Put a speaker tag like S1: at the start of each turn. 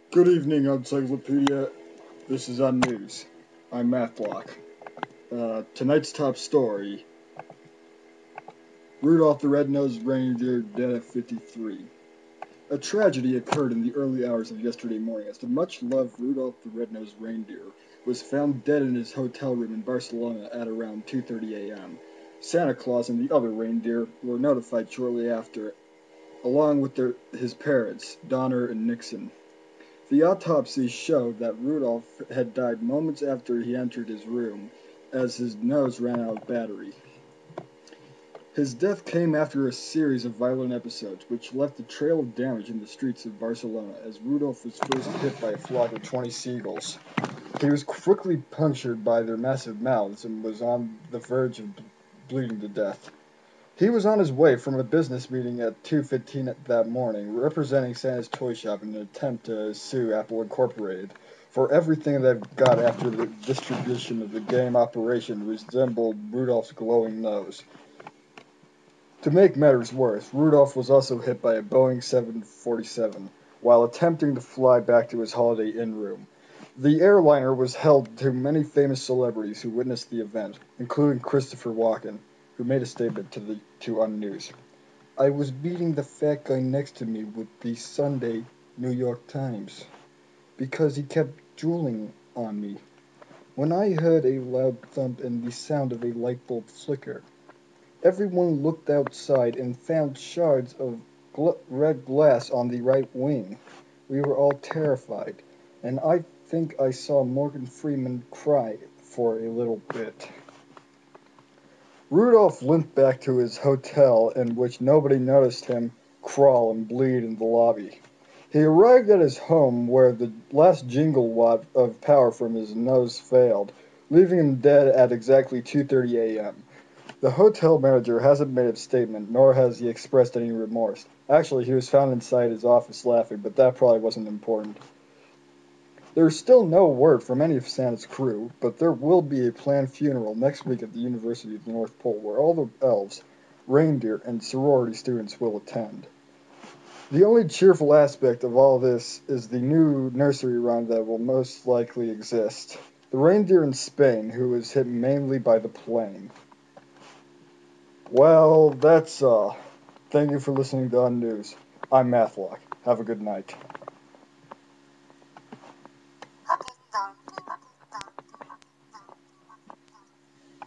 S1: Good evening, Encyclopedia. This is on news. I'm Matlock. Tonight's top story: Rudolph the Red-Nosed Reindeer dead at 53. A tragedy occurred in the early hours of yesterday morning as the much-loved Rudolph the Red-Nosed Reindeer was found dead in his hotel room in Barcelona at around 2:30 a.m. Santa Claus and the other reindeer were notified shortly after, along with his parents, Donner and Nixon. The autopsy showed that Rudolph had died moments after he entered his room, as his nose ran out of battery. His death came after a series of violent episodes, which left a trail of damage in the streets of Barcelona, as Rudolph was first hit by a flock of 20 seagulls. He was quickly punctured by their massive mouths and was on the verge of bleeding to death. He was on his way from a business meeting at 2:15 that morning, representing Santa's toy shop in an attempt to sue Apple Incorporated for everything that got after the distribution of the game operation resembled Rudolph's glowing nose. To make matters worse, Rudolph was also hit by a Boeing 747 while attempting to fly back to his Holiday Inn room. The airliner was held to many famous celebrities who witnessed the event, including Christopher Walken, who made a statement to Unnews. "I was beating the fat guy next to me with the Sunday New York Times because he kept drooling on me. When I heard a loud thump and the sound of a light bulb flicker, everyone looked outside and found shards of red glass on the right wing. We were all terrified, and I think I saw Morgan Freeman cry for a little bit." Rudolph limped back to his hotel, in which nobody noticed him crawl and bleed in the lobby. He arrived at his home, where the last jingle watt of power from his nose failed, leaving him dead at exactly 2:30 a.m. The hotel manager hasn't made a statement, nor has he expressed any remorse. Actually, he was found inside his office laughing, but that probably wasn't important. There's still no word from any of Santa's crew, but there will be a planned funeral next week at the University of the North Pole, where all the elves, reindeer, and sorority students will attend. The only cheerful aspect of all this is the new nursery rhyme that will most likely exist: the reindeer in Spain who was hit mainly by the plane. Well, that's all. Thank you for listening to Unnews. I'm Matlock. Have a good night.